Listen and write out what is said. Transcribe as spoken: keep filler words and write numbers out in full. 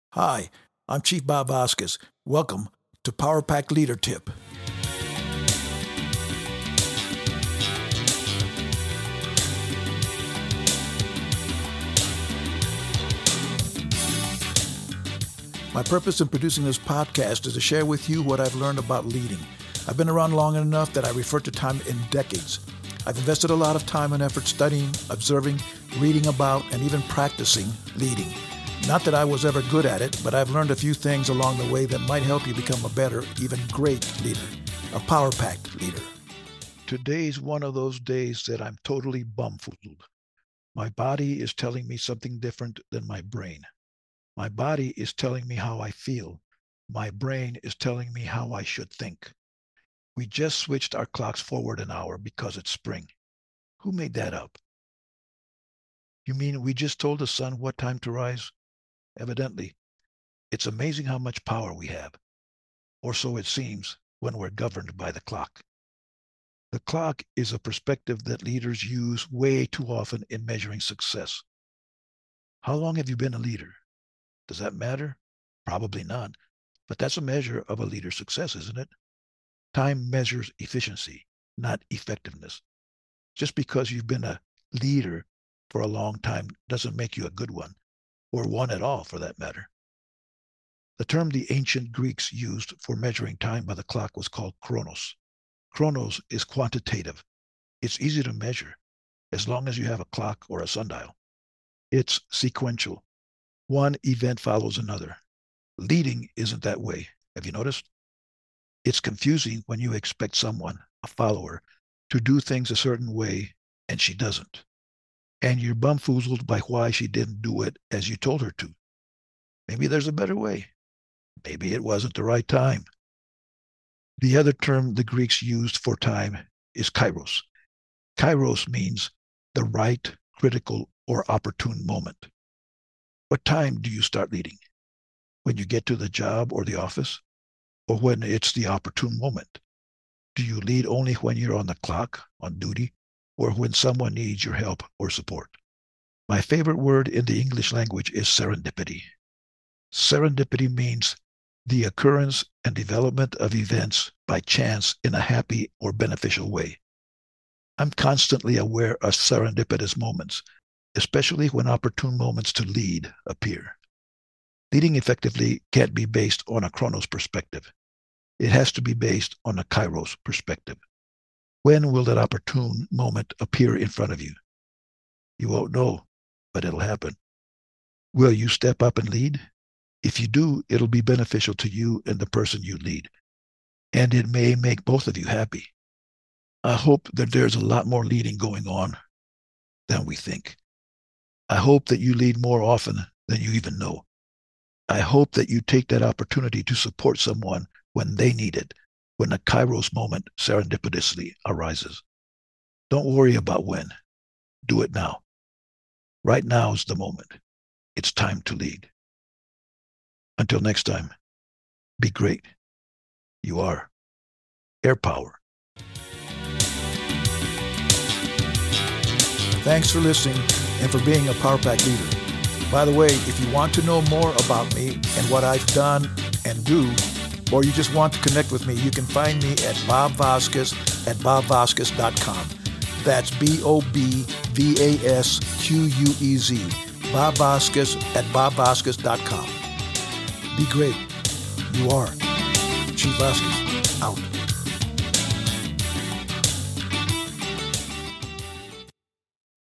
Hi, I'm Chief Bob Vasquez. Welcome to Power Pack Leader Tip. My purpose in producing this podcast is to share with you what I've learned about leading. I've been around long enough that I refer to time in decades. I've invested a lot of time and effort studying, observing, reading about, and even practicing leading. Not that I was ever good at it, but I've learned a few things along the way that might help you become a better, even great leader, a power-packed leader. Today's one of those days that I'm totally bumfuzzled. My body is telling me something different than my brain. My body is telling me how I feel. My brain is telling me how I should think. We just switched our clocks forward an hour because it's spring. Who made that up? You mean we just told the sun what time to rise? Evidently. It's amazing how much power we have, or so it seems when we're governed by the clock. The clock is a perspective that leaders use way too often in measuring success. How long have you been a leader? Does that matter? Probably not. But that's a measure of a leader's success, isn't it? Time measures efficiency, not effectiveness. Just because you've been a leader for a long time doesn't make you a good one, or one at all for that matter. The term the ancient Greeks used for measuring time by the clock was called chronos. Chronos is quantitative. It's easy to measure as long as you have a clock or a sundial. It's sequential. One event follows another. Leading isn't that way. Have you noticed? It's confusing when you expect someone, a follower, to do things a certain way and she doesn't. And you're bumfoozled by why she didn't do it as you told her to. Maybe there's a better way. Maybe it wasn't the right time. The other term the Greeks used for time is kairos. Kairos means the right, critical, or opportune moment. What time do you start leading? When you get to the job or the office? Or when it's the opportune moment? Do you lead only when you're on the clock, on duty, or when someone needs your help or support? My favorite word in the English language is serendipity. Serendipity means the occurrence and development of events by chance in a happy or beneficial way. I'm constantly aware of serendipitous moments, especially when opportune moments to lead appear. Leading effectively can't be based on a chronos perspective. It has to be based on a kairos perspective. When will that opportune moment appear in front of you? You won't know, but it'll happen. Will you step up and lead? If you do, it'll be beneficial to you and the person you lead. And it may make both of you happy. I hope that there's a lot more leading going on than we think. I hope that you lead more often than you even know. I hope that you take that opportunity to support someone when they need it, when a kairos moment serendipitously arises. Don't worry about when. Do it now. Right now is the moment. It's time to lead. Until next time, be great. You are Air Power. Thanks for listening and for being a Power Pack leader. By the way, if you want to know more about me and what I've done and do, or you just want to connect with me, you can find me at Bob Vasquez at bob vasquez dot com. That's B O B V A S Q U E Z. Bob Vasquez at bob vasquez dot com. Be great. You are. Chief Vasquez, out.